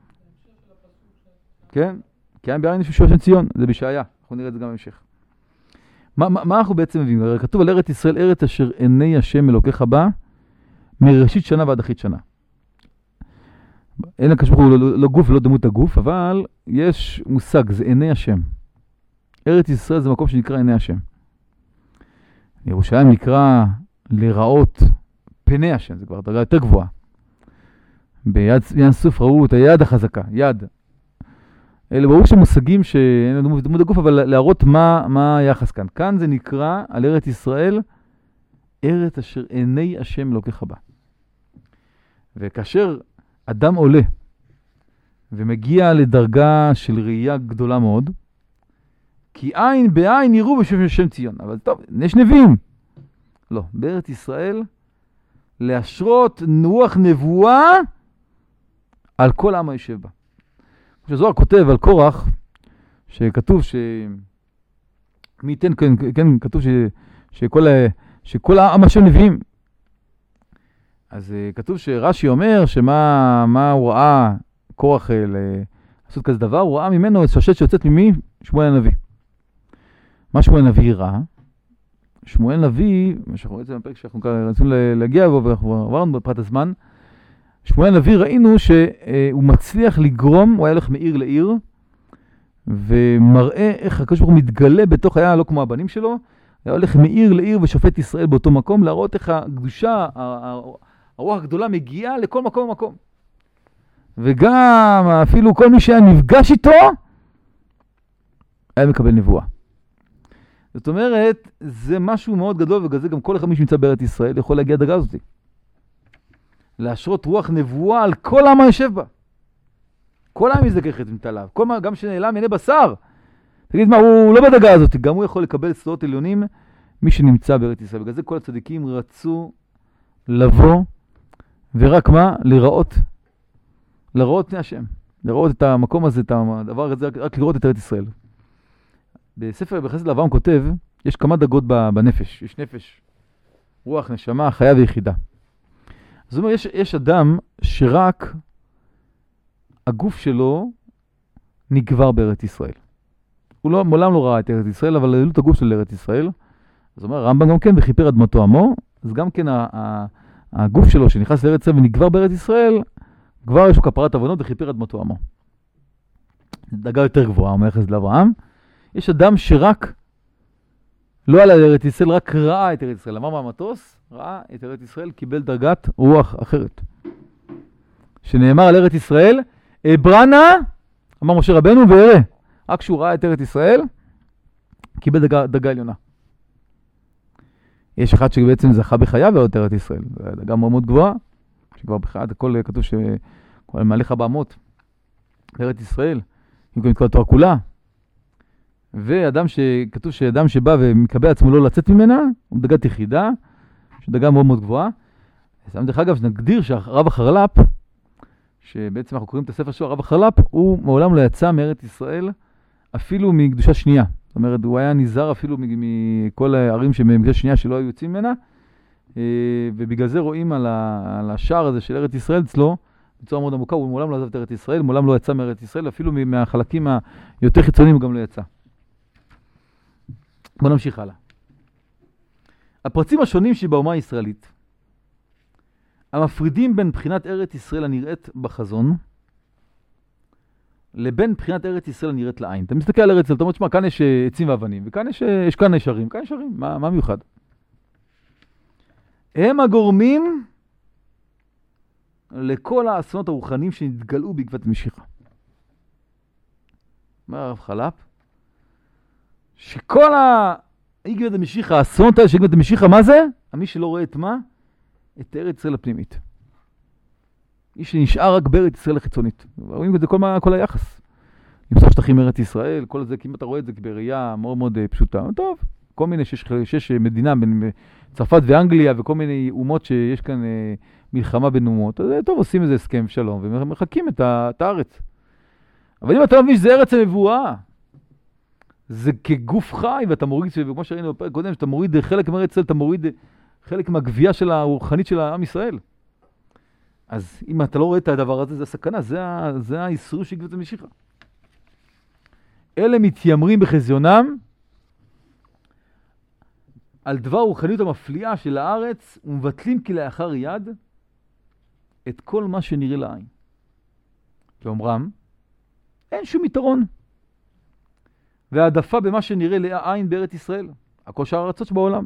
כן? כי עין בעין בשוב השם ציון, זה בישעיה. אנחנו נראה את זה גם בהמשך. מה, מה, מה אנחנו בעצם מביאים? הרי כתוב על ארץ ישראל, ארץ אשר עיני השם אלוקיך בה, מראשית שנה ועד אחרית שנה. אין הקדוש ברוך הוא לא, לא גוף ולא דמות הגוף, אבל יש מושג, זה עיני השם. ארץ ישראל זה מקום שנקרא עיני השם. ירושלים נקרא לראות פני השם, זה כבר דרגה יותר גבוהה. ביד ים סוף ראו את היד החזקה, יד. אלה ברור שמושגים שאין לנו דמות הגוף, אבל להראות מה, מה היחס כאן. כאן זה נקרא על ארץ ישראל, ארץ אשר עיני השם אלוקיך בה. וכאשר אדם עולה ומגיע לדרגה של ראייה גדולה מאוד, כי עין בעין יראו בשוב השם ציון. אבל טוב, יש נביאים. לא, בארץ ישראל להשרות רוח נבואה על כל העם היושב בה. כשזוהר כותב על קורח, שכתוב ש... מי ייתן, כן, כן, כתוב ש... שכל, שכל העם השם נביאים. אז כתוב שרש"י אומר שמה מה הוא ראה קורח לעשות כזה דבר, הוא ראה ממנו שושלת שיוצאת ממי? שמואל הנביא. מה שמואל הנביא ראה? שמואל הנביא, מה שאנחנו רואים את זה בפרק שאנחנו רצינו להגיע בו, ואנחנו עברנו בפרט הזמן, שמואל הנביא ראינו שהוא מצליח לגרום, הוא היה הולך מעיר לעיר, ומראה איך הקדוש ברוך הוא מתגלה בתוך, היה לא כמו הבנים שלו, היה הולך מעיר לעיר ושופט ישראל באותו מקום, להראות איך הקדושה, הרוח הגדולה מגיעה לכל מקום ומקום. וגם אפילו כל מי שהיה נפגש איתו, היה מקבל נבואה. זאת אומרת, זה משהו מאוד גדול, ובגלל זה גם כל אחד מי שנמצא בארץ ישראל יכול להגיע לדרגה הזאת. להשרות רוח נבואה על כל העם היושב בה. כל העם מזדככת ומתעלה. כל מה, גם שנעלם מעיני בשר. תגיד מה, הוא לא בדרגה הזאת, גם הוא יכול לקבל סודות עליונים, מי שנמצא בארץ ישראל. בגלל זה כל הצדיקים רצו לבוא, ורק מה? לראות. לראות פני השם. לראות את המקום הזה, את הדבר הזה, רק לראות את ארץ ישראל. בספר בחסד לאברהם כותב, יש כמה דרגות בנפש. יש נפש, רוח, נשמה, חיה ויחידה. זאת אומרת, יש, יש אדם שרק הגוף שלו נגבר בארץ ישראל. הוא לא, מעולם לא ראה את ארץ ישראל, אבל העלו את הגוף של ארץ ישראל. זאת אומרת, הרמב"ם גם כן, וכיפר אדמתו עמו, אז גם כן ה, ה, הגוף שלו שנכנס לארץ ישראל ונגבר בארץ ישראל, כבר יש לו כפרת עוונות וכיפר אדמתו עמו. דרגה יותר גבוהה, אומר חסד לאברהם. יש אדם שרק לא עלה לארץ ישראל, רק ראה את ארץ ישראל. אמר מהמטוס, ראה את ארץ ישראל, קיבל דרגת רוח אחרת. שנאמר על ארץ ישראל, אברנה, אמר משה רבנו, ויראה. רק כשהוא ראה את ארץ ישראל, קיבל דרגה, דרגה עליונה. יש אחד שבעצם זכה בחייו ועוד ארץ ישראל. זו דרגה מאוד מאוד גבוהה, שכבר בחייו, הכל כתוב שכל מעליך באמות, ארץ ישראל, אם קוראים את כל התורה כולה. ואדם שכתוב שאדם שבא ומקבל עצמו לא לצאת ממנה, הוא בדרגת יחידה, שדרגה מאוד מאוד גבוהה. אז דרך אגב, שנגדיר שהרב החרל"פ, שבעצם אנחנו קוראים את הספר שלו, הרב החרל"פ, הוא מעולם לא יצא מארץ ישראל, אפילו מקדושה שנייה. זאת אומרת, הוא היה נזהר אפילו מכל הערים שבקדושה שנייה שלא היו יוצאים ממנה, ובגלל זה רואים על השער הזה של ארץ ישראל אצלו, בצורה מאוד עמוקה, הוא מעולם לא עזב את ארץ ישראל, מעולם לא יצא מארץ ישראל, אפילו מהחלקים היותר חיצוניים הוא גם לא יצא. בוא נמשיך הלאה. הפרצים השונים שבאומה הישראלית, המפרידים בין בחינת ארץ ישראל הנראית בחזון, לבין בחינת ארץ ישראל הנראית לעין. אתה מסתכל על ארץ ישראל, אתה אומר, שמה, כאן יש עצים ואבנים, וכאן יש, יש כאן נשרים, כאן יש הרים, מה, מה מיוחד? הם הגורמים לכל האסונות הרוחניים שנתגלעו בעקבות משיחה. אומר הרב חל"פ, שכל העגבד המשיחה, האסונות האלה של עגבד המשיחה, מה זה? מי שלא רואה את מה? את ארץ ישראל הפנימית. איש שנשאר רק בארץ ישראל החיצונית. רואים את זה כל, מה, כל היחס. למצוא שטחים מארץ ישראל, כל זה, אם אתה רואה את זה בראייה מאוד מאוד פשוטה. טוב, כל מיני, שיש, שיש מדינה בין צרפת ואנגליה, וכל מיני אומות שיש כאן אה, מלחמה בין אומות, אז טוב, עושים איזה הסכם שלום, ומחכים את, את הארץ. אבל אם אתה לא מבין שזה ארץ הנבואה, זה כגוף חי, ואתה מוריד, כמו שראינו בפרק קודם, שאתה מוריד חלק מארץ ישראל, אתה מוריד חלק מהגבייה של הרוחנית של העם ישראל. אז אם אתה לא רואה את הדבר הזה, זה הסכנה, זה, זה האיסור שעקבת המשיחה. אלה מתיימרים בחזיונם על דבר רוחניות המפליאה של הארץ, ומבטלים כלאחר יד את כל מה שנראה לעין. ואומרם, אין שום יתרון. והעדפה במה שנראה לעין בארץ ישראל, הכל שאר הארצות שבעולם.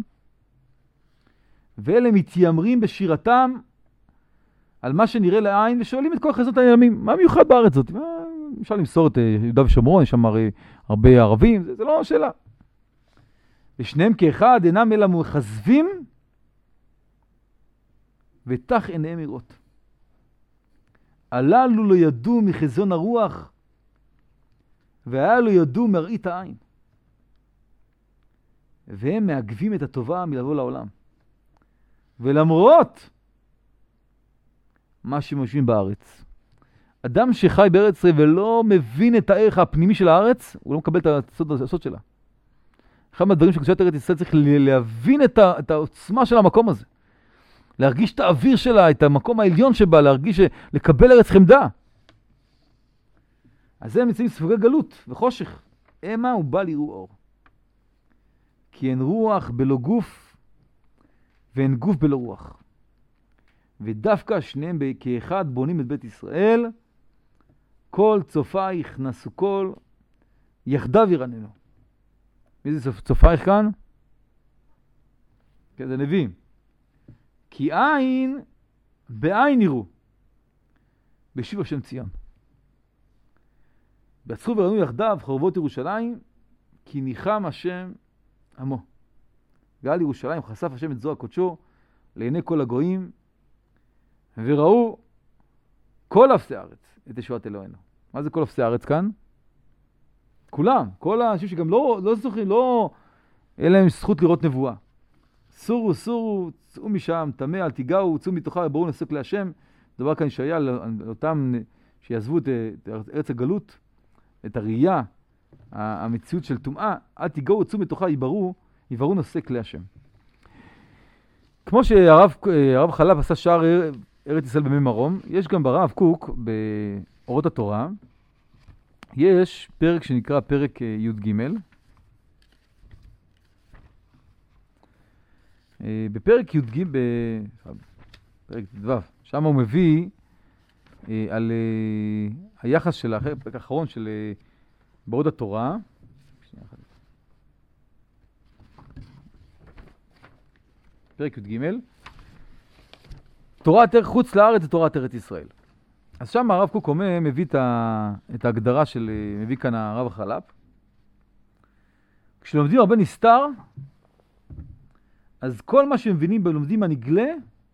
ואלה מתיימרים בשירתם על מה שנראה לעין, ושואלים את כל חזות הימים, מה מיוחד בארץ זאת? אפשר למסור את יהודה ושומרון, יש שם הרי הרבה ערבים, זה, זה לא שאלה. ושניהם כאחד אינם אלא מחזבים, ותח עיניהם יראות. הללו לא ידעו מחזון הרוח, והיה לא ידעו מראית העין. והם מעגבים את הטובה מלבוא לעולם. ולמרות מה שמושבים בארץ, אדם שחי בארץ ישראל ולא מבין את הערך הפנימי של הארץ, הוא לא מקבל את הסוד שלה. אחד מהדברים שקדושת ארץ ישראל צריך להבין את, ה, את העוצמה של המקום הזה. להרגיש את האוויר שלה, את המקום העליון שבה, להרגיש, לקבל ארץ חמדה. אז הם נמצאים ספוגי גלות וחושך. אמה הוא בא ליראו אור. כי אין רוח בלא גוף, ואין גוף בלא רוח. ודווקא שניהם כאחד בונים את בית ישראל, כל צופייך נשאו כל, יחדיו ירננו. מי זה צופייך כאן? כן, זה נביאים. כי עין בעין יראו, בשיב השם ציון. בצחו ורנו יחדיו חרבות ירושלים, כי ניחם השם עמו. ועל ירושלים חשף השם את זרוע קודשו לעיני כל הגויים, וראו כל אפסי הארץ את ישועת אלוהינו. מה זה כל אפסי הארץ כאן? כולם, כל האנשים שגם לא, לא זוכרים, לא, אין להם זכות לראות נבואה. סורו, סורו, צאו משם, תמה, אל תיגעו, צאו מתוכה, בואו נסוק להשם. דבר כאן שהיה לאותם שיעזבו את, את ארץ הגלות, את הראייה, המציאות של טומאה, אל תיגעו, צאו מתוכה, יברו, יברו נסק להשם. כמו שהרב חלב עשה שער ארץ ישראל במי מרום, יש גם ברב קוק, באורות התורה, יש פרק שנקרא פרק י' ג'. בפרק י' ג', בפרק ט"ו, שם הוא מביא על היחס של הפרק האחרון של באורות התורה. פרק י' ג', תורת ערך חוץ לארץ זה תורת ארץ ישראל. אז שם הרב קוק אומר, מביא את ההגדרה של, מביא כאן הרב החלב. כשלומדים הרבה נסתר, אז כל מה שמבינים בלומדים הנגלה,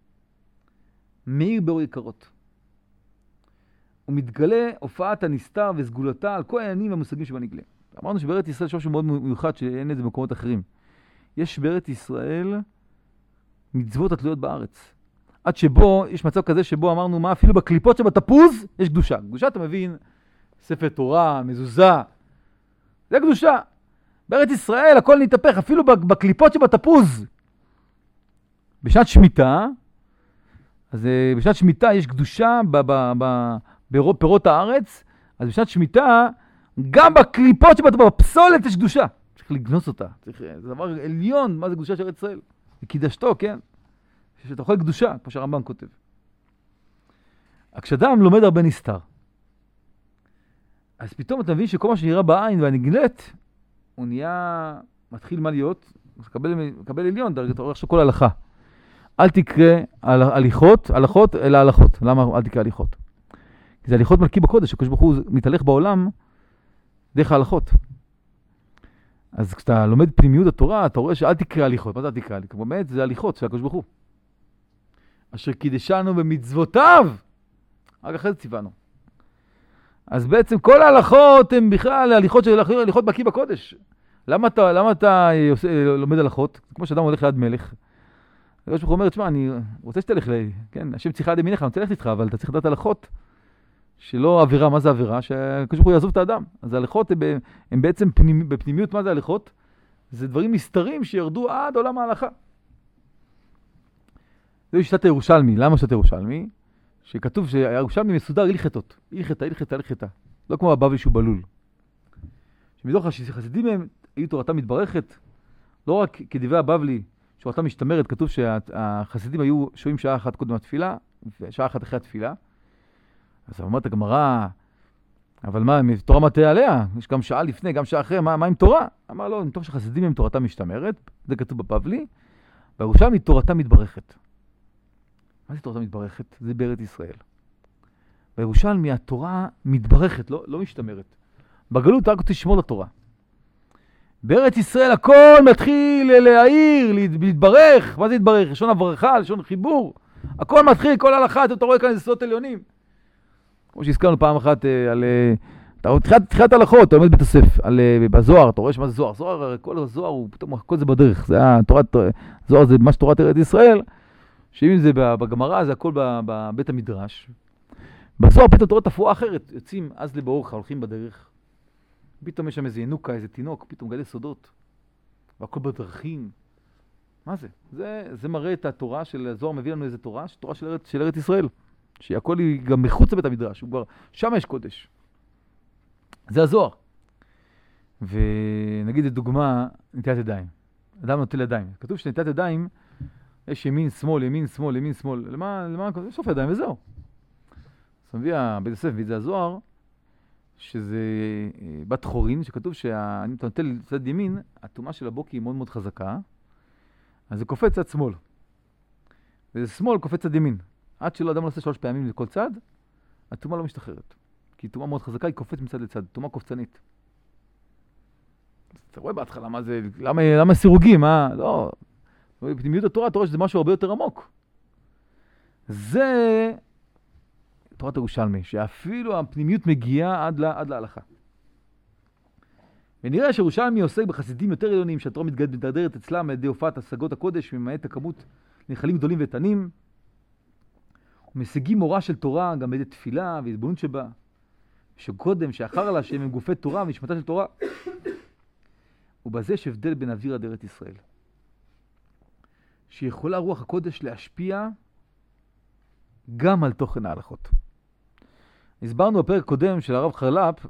מאיר באור יקרות. הוא מתגלה הופעת הנסתר וסגולתה על כל העניינים והמושגים שבנגלה. אמרנו שבארץ ישראל יש משהו מאוד מיוחד שאין את זה במקומות אחרים. יש בארץ ישראל מצוות התלויות בארץ. עד שבו, יש מצב כזה שבו אמרנו מה, אפילו בקליפות שבתפוז יש קדושה. קדושה אתה מבין, ספר תורה, מזוזה, זה קדושה. בארץ ישראל הכל נתהפך, אפילו בקליפות שבתפוז. בשנת שמיטה, אז בשנת שמיטה יש קדושה בפירות הארץ, אז בשנת שמיטה, גם בקליפות שבפסולת יש קדושה. צריך לגנוס אותה, צריך, זה דבר עליון, מה זה קדושה של ארץ ישראל? זה קידשתו, כן? שאתה אוכל קדושה, כמו שהרמב"ם כותב. כשאדם לומד הרבה נסתר, אז פתאום אתה מבין שכל מה שנראה בעין והנגלית, הוא נהיה, מתחיל מה להיות, הוא מקבל, מקבל עליון, אתה רואה עכשיו כל הלכה. אל תקרא על הליכות, הלכות, אלא הלכות. למה אל תקרא הליכות? כי זה הליכות מלכי בקודש, הקדוש ברוך הוא מתהלך בעולם דרך ההלכות. אז כשאתה לומד פנימיות התורה, אתה רואה שאל תקרא הליכות. מה זה אל תקרא? באמת זה הליכות של הקדוש ברוך הוא. אשר קידשנו במצוותיו, רק אחרי זה ציוונו. אז בעצם כל ההלכות הן בכלל הליכות של הליכות בקיא בקודש. למה אתה, למה אתה עושה, לומד הלכות? כמו שאדם הולך ליד מלך. הקדוש ברוך הוא אומר, תשמע, אני רוצה שתלך לי, כן, השם צריכה עד ימינך, אני רוצה ללכת איתך, אבל אתה צריך לדעת הלכות. שלא עבירה, מה זה עבירה? שהקדוש ברוך הוא יעזוב את האדם. אז ההלכות הן בעצם פנימ, בפנימיות, מה זה הלכות? זה דברים מסתרים שירדו עד עולם ההלכה. זה שיטת הירושלמי. למה שיטת הירושלמי? שכתוב שהירושלמי מסודר הלכתות. הלכתה, הלכתה, הלכתה. לא כמו הבבלי שהוא בלול. שמתוך החסידים הם, היו תורתם מתברכת, לא רק כדברי הבבלי, שתורתם משתמרת, כתוב שהחסידים היו שוהים שעה אחת קודם התפילה, ושעה אחת אחרי התפילה. אז אמרת הגמרא, אבל מה, תורה מטעה עליה? יש גם שעה לפני, גם שעה אחרי, מה, מה עם תורה? אמר לו, מתוך שחסידים הם תורתם משתמרת, זה כתוב בבבלי, והירושלמי תורתם מתברכת. מה זה תורתם מתברכת? זה בארץ ישראל. בירושלמי התורה מתברכת, לא, לא משתמרת. בגלות רק תשמור לתורה. בארץ ישראל הכל מתחיל להעיר, להתברך. מה זה להתברך? לשון הברכה, לשון חיבור. הכל מתחיל, כל הלכה, אתה רואה כאן איזה סודות עליונים. כמו שהזכרנו פעם אחת על... אתה רואה תחילת הלכות, אתה עומד בתוסף, על, בזוהר, אתה רואה שמה זה זוהר? זוהר, כל הזוהר הוא פתאום, כל זה בדרך. זה התורת, זוהר זה ממש תורת ארץ ישראל, שאם זה בגמרא, זה הכל בבית המדרש. בזוהר פתאום תורת תפועה אחרת, יוצאים אז לבאורך, הולכים בדרך. פתאום יש שם איזה ינוקה, איזה תינוק, פתאום גלה סודות. והכל בדרכים. מה זה? זה, זה מראה את התורה של הזוהר, מביא לנו איזה תורה, תורה של ארץ, של ארץ ישראל. שהכל היא גם מחוץ לבית המדרש, הוא כבר, שם יש קודש. זה הזוהר. ונגיד לדוגמה, נטילת ידיים. אדם נוטל ידיים. כתוב שנטילת ידיים, יש ימין, שמאל, ימין, שמאל, ימין, שמאל. למה, למה, יש סוף ידיים וזהו. אז מביא הבית הספר, מביא את זה הזוהר, שזה בת חורין, שכתוב שאני נוטל צד ימין, התאומה של הבוקי היא מאוד מאוד חזקה, אז זה קופץ צד שמאל. וזה שמאל קופץ צד ימין. עד שלא אדם לא עושה שלוש פעמים לכל צד, התאומה לא משתחררת. כי תאומה מאוד חזקה, היא קופץ מצד לצד, תאומה קופצנית. אתה רואה בהתחלה מה זה, למה, למה סירוגים, מה? לא. בפנימיות התורה, אתה רואה שזה משהו הרבה יותר עמוק. זה תורת ירושלמי, שאפילו הפנימיות מגיעה עד, לה, עד להלכה. ונראה שירושלמי עוסק בחסידים יותר עליונים, שהתורה מתדרדרת אצלם על ידי הופעת השגות הקודש, ממעט הכמות נחלים גדולים ותנים. ומשיגים מורה של תורה גם בידי תפילה והתבוננות שבה, שקודם, שאחר לה, שהם גופי תורה ונשמתה של תורה. ובזה יש הבדל בין אוויר עד ארץ ישראל. שיכולה רוח הקודש להשפיע גם על תוכן ההלכות. הסברנו בפרק קודם של הרב חרל"פ,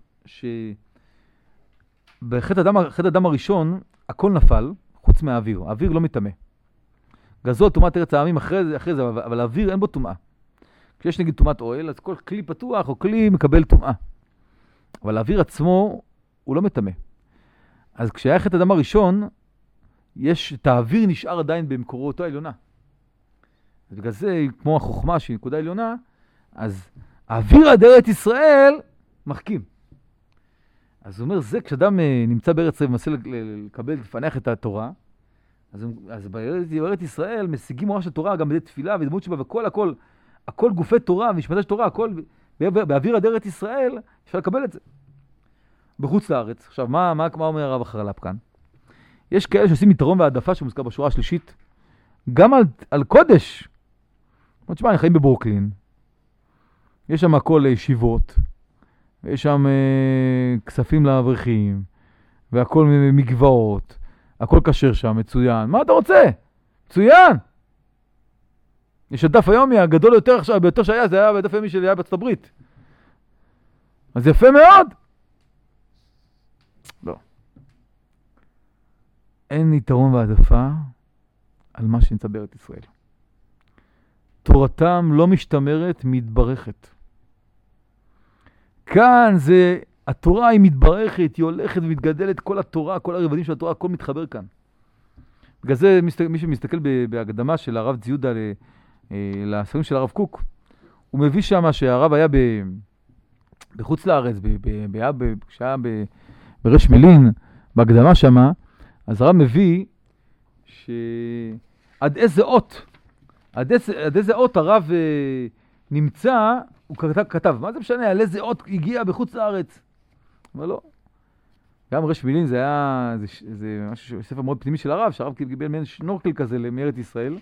שבחטא הדם, חטא הדם הראשון, הכל נפל, חוץ מהאוויר. האוויר לא מטמא. גזול תומת ארץ העמים אחרי זה, אחרי זה, אבל האוויר אין בו טומאה. כשיש נגיד תומת אוהל, אז כל כלי פתוח או כלי מקבל טומאה. אבל האוויר עצמו הוא לא מטמא. אז כשהיה חטא הדם הראשון, יש את האוויר נשאר עדיין במקורותו העליונה. ובגלל זה, כמו החוכמה שהיא נקודה עליונה, אז האוויר עד ארץ ישראל מחכים. אז הוא אומר, זה כשאדם נמצא בארץ ישראל ומנסה לקבל, לפענח את התורה, אז, אז בארץ ישראל משיגים מורה של תורה גם בידי תפילה ודמות שבה וכל הכל, הכל גופי תורה ונשמתה של תורה, הכל באוויר עד ארץ ישראל, אפשר לקבל את זה. בחוץ לארץ. עכשיו, מה, מה, מה אומר הרב חרל"פ כאן? יש כאלה שעושים יתרון והעדפה שמוזכר בשורה השלישית, גם על, על קודש. זאת אומרת, אני חיים בברוקלין, יש שם הכל ישיבות, ויש שם אה, כספים לאברכים, והכל מגבעות, הכל כשר שם, מצוין. מה אתה רוצה? מצוין! יש הדף היומי הגדול יותר עכשיו, ביותר שהיה, זה היה בדף היומי שלי, היה בארצות הברית. אז יפה מאוד! לא. אין יתרון והעדפה על מה שנמצא בארץ ישראל. תורתם לא משתמרת, מתברכת. כאן זה, התורה היא מתברכת, היא הולכת ומתגדלת, כל התורה, כל הרבדים של התורה, הכל מתחבר כאן. בגלל זה מי שמסתכל בהקדמה של הרב ציודה לספרים של הרב קוק, הוא מביא שם שהרב היה בחוץ לארץ, כשהיה ברש מלין, בהקדמה שמה, אז הרב מביא שעד איזה אות, עד איזה, עד איזה אות הרב אה, נמצא, הוא כתב, כתב, מה זה משנה, על איזה אות הגיע בחוץ לארץ? אבל לא. גם רש מילין זה היה, זה, זה משהו, ספר מאוד פנימי של הרב, שהרב קיבל מעין שנורקל כזה מארץ ישראל.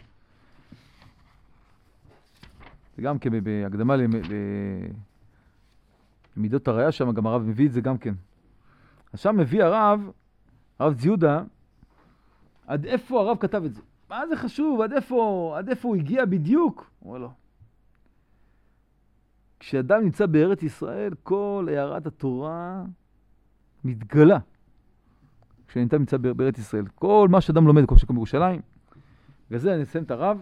זה גם כן בהקדמה למידות הראייה שם, גם הרב מביא את זה גם כן. אז שם מביא הרב, הרב ציודה, עד איפה הרב כתב את זה? מה זה חשוב? עד איפה, עד איפה הוא הגיע בדיוק? הוא אומר לו. כשאדם נמצא בארץ ישראל, כל הערת התורה מתגלה. כשאדם נמצא בארץ ישראל. כל מה שאדם לומד, כל שקום בירושלים. בגלל זה אני אסיים את הרב.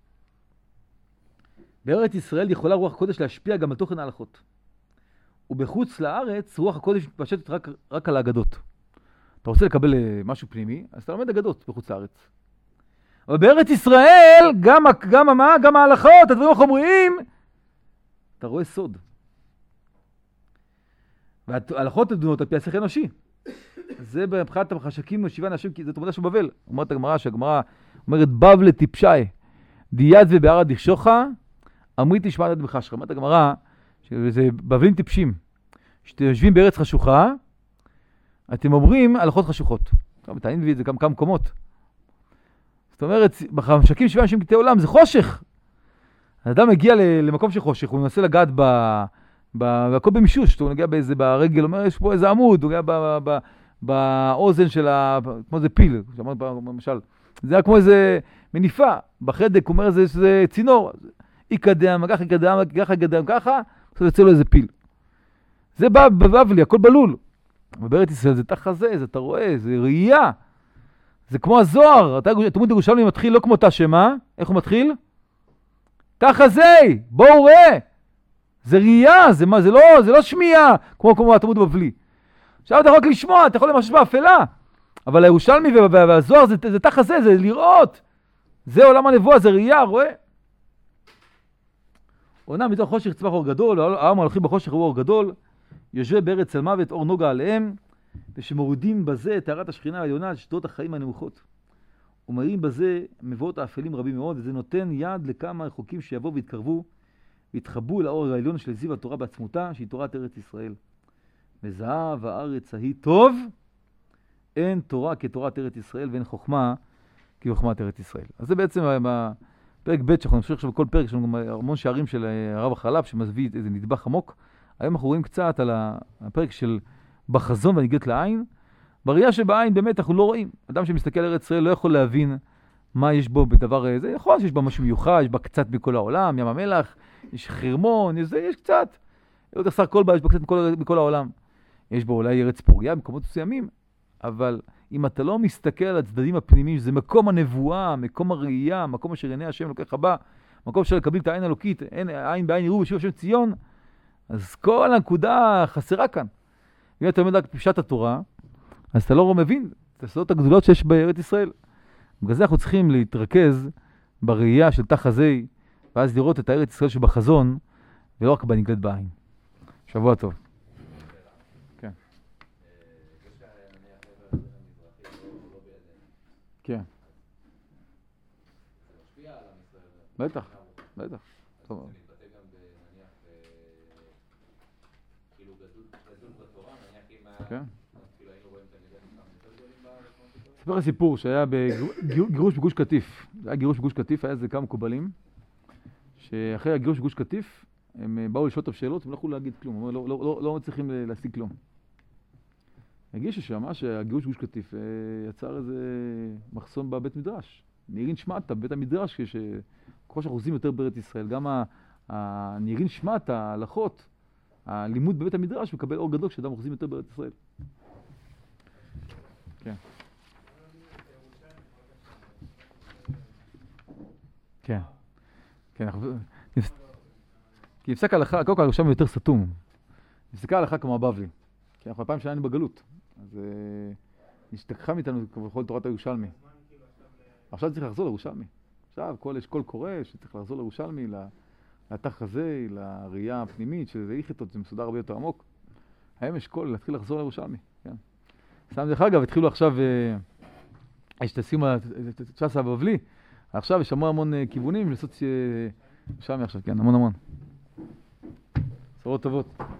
בארץ ישראל יכולה רוח הקודש להשפיע גם על תוכן ההלכות. ובחוץ לארץ רוח הקודש מתפשטת רק, רק על האגדות. אתה רוצה לקבל משהו פנימי, אז אתה לומד אגדות בחוץ לארץ. אבל בארץ ישראל, גם, גם, מה, גם ההלכות, הדברים החומריים, אתה רואה סוד. וההלכות תדונות על פי השכל האנושי. זה מבחינת החשקים שבעה אנשים, כי זאת עבודה של בבל. אומרת הגמרא, שהגמרא אומרת בבלה טיפשי, דיית ובערה דכשוכה, אמרית תשמעת עד בחשכה. אומרת הגמרא, שזה בבלים טיפשים. שאתם יושבים בארץ חשוכה, אתם אומרים הלכות חשוכות. טוב, אתה מביא את זה גם כמה מקומות. זאת אומרת, בחשקים שבעה אנשים קטעי עולם, זה חושך. האדם מגיע למקום של חושך, הוא מנסה לגעת ב... והכל במישוש, הוא נגיע באיזה, ברגל, אומר, יש פה איזה עמוד, הוא נגיע באוזן של ה... כמו איזה פיל, למשל. זה היה כמו איזה מניפה, בחדק, הוא אומר, זה צינור. יקדם, ככה יקדם, ככה יקדם, ככה, עכשיו יוצא לו איזה פיל. זה בא בבבלי, הכל בלול. ובארץ ישראל זה תח הזה, זה אתה רואה, זה ראייה. זה כמו הזוהר. תלמוד ירושלמי מתחיל לא כמו תא שמה, איך הוא מתחיל? תח הזה, בואו ראה. זה ראייה, זה, מה, זה, לא, זה לא שמיעה, כמו, כמו התלמוד בבלי. עכשיו אתה יכול רק לשמוע, אתה יכול למשש באפלה. אבל הירושלמי והזוהר זה, זה תח הזה, זה לראות. זה עולם הנבואה, זה ראייה, רואה? עונה מתוך חושך צמח אור גדול, העם הולכים בחושך אור גדול, יושבי בארץ צל מוות, אור נוגה עליהם, ושמורידים בזה את טהרת השכינה העליונה על שדות החיים הנמוכות. ומראים בזה מבואות האפלים רבים מאוד, וזה נותן יד לכמה רחוקים שיבואו ויתקרבו, ויתחבאו אל האור העליון של זיו התורה בעצמותה, שהיא תורת ארץ ישראל. וזהב הארץ ההיא טוב, אין תורה כתורת ארץ ישראל, ואין חוכמה כחוכמת ארץ ישראל. אז זה בעצם פרק ב' שאנחנו נמשיך עכשיו בכל פרק, יש לנו גם המון שערים של הרב החלב שמביא איזה נדבך עמוק. היום אנחנו רואים קצת על הפרק של בחזון והנגלית לעין. בראייה שבעין באמת אנחנו לא רואים. אדם שמסתכל על ארץ ישראל לא יכול להבין מה יש בו בדבר הזה. יכול שיש בה משהו מיוחד, יש בה קצת בכל העולם, ים המלח, יש חרמון, יש, יש קצת. לא תחסר כל בה, יש בה קצת בכל, בכל העולם. יש בו אולי ארץ פוריה במקומות מסוימים, אבל אם אתה לא מסתכל על הצדדים הפנימיים, שזה מקום הנבואה, מקום הראייה, מקום אשר עיני השם לוקח הבא, מקום אשר לקבל את העין אלוקית, עין בעין יראו בשיב השם ציון, אז כל הנקודה חסרה כאן. אם אתה לומד רק פשט התורה, אז אתה לא מבין את הסודות הגדולות שיש בארץ ישראל. בגלל זה אנחנו צריכים להתרכז בראייה של תח הזה, ואז לראות את הארץ ישראל שבחזון, ולא רק בנגלית בעין. שבוע טוב. כן. כן. בטח, בטח. טוב. כן. אספר הסיפור שהיה בגירוש בגוש קטיף. זה היה גירוש בגוש קטיף, היה איזה כמה מקובלים, שאחרי הגירוש בגוש קטיף, הם באו לשאול את שאלות, הם לא יכולו להגיד כלום, לא, לא, לא, לא מצליחים להשיג כלום. הגישו שמה שהגירוש בגוש קטיף יצר איזה מחסום בבית מדרש. נהירין שמעת, בבית המדרש, כשכל שאחוזים יותר בארץ ישראל, גם הנהירין שמעת, ההלכות, הלימוד בבית המדרש מקבל אור גדול כשאדם אחוזים יותר בארץ ישראל. כן. כן. כן, אנחנו... כי נפסק ההלכה, קודם כל ירושלמי יותר סתום. נפסקה ההלכה כמו הבבלי. כי אנחנו הפעם שלנו בגלות. אז נשתכחה מאיתנו בכל תורת הירושלמי. עכשיו צריך לחזור לירושלמי. עכשיו כל יש קול קורא שצריך לחזור לירושלמי, לתח הזה, לראייה הפנימית, שזה איכתות, זה מסודר הרבה יותר עמוק. היום יש קול להתחיל לחזור לירושלמי. כן. שם דרך אגב, התחילו עכשיו, יש את הסיום התפס הבבלי, עכשיו יש המון המון כיוונים לעשות שם עכשיו, כן, המון המון. בשורות טובות.